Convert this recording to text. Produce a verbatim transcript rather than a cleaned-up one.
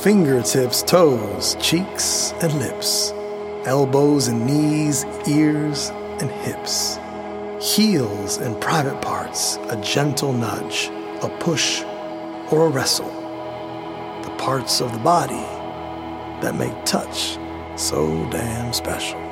fingertips, toes, cheeks, and lips, elbows and knees, ears and hips, heels and private parts, a gentle nudge, a push, or a wrestle, the parts of the body that make touch so damn special.